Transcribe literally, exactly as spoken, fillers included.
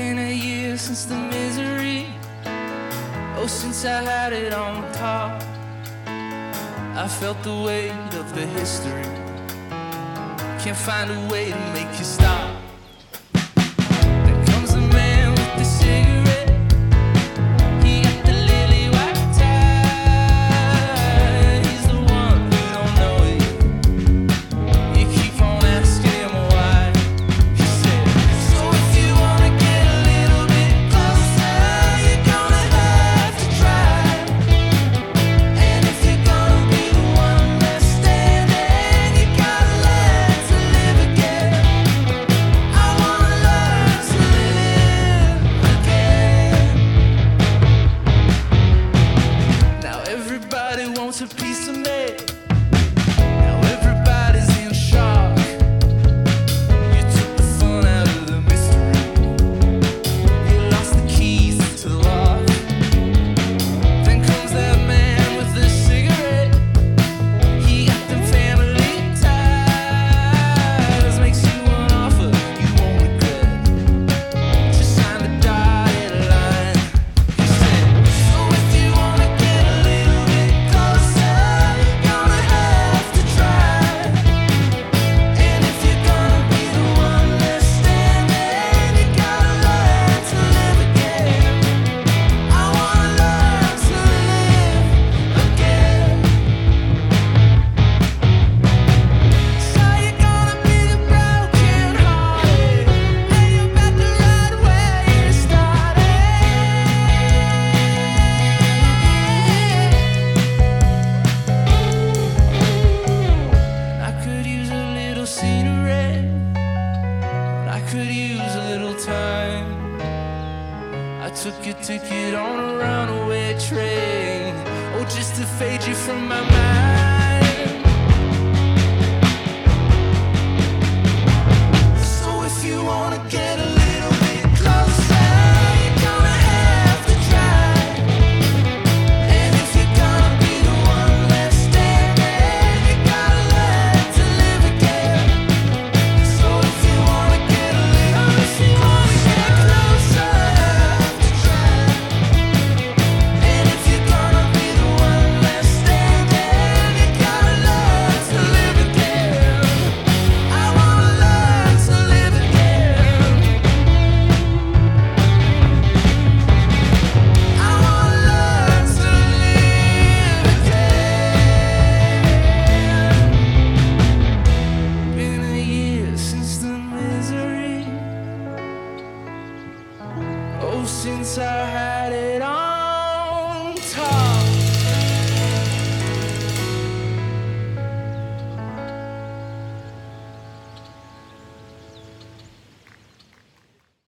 been a year since the misery, oh, since I had it on top. I felt the weight of the history, can't find a way to make you stop. There comes the man with the cigarette, he got the lily white tie. He's the one who don't know it, you keep on asking him why. He said, so if you wanna get a little bit closer, you're gonna have to try. And if you're gonna be the one that's standing, you gotta learn to live again. I wanna learn to live again. Now everybody wants a piece of me. Now everybody's in shock. You took the fun out of the mystery, you lost the keys to the lock. Then comes that man with the cigarette, he got them family ties. Makes you an offer you won't regret, just sign the dotted line. He said, so if you wanna get a little bit closer, you're gonna have to try. And if you're gonna be the one that's standing, you gotta learn to live again. I wanna learn to live again. So you're gonna be the broken hearted, and you're about to run where you started. I could use a little scenery, I could use a little time. I took your ticket on a runaway train, oh, just to fade you from my mind. So if you wanna get a little bit closer, you're gonna have to try. And if you're gonna be the one that's standing, you gotta learn to live again. So if you wanna get a little, if you wanna get closer, have to try. And if you're gonna be the one that's standing, you gotta learn to live again. I wanna learn to live again. I wanna learn to live again. Been a year since the misery, oh, since I had it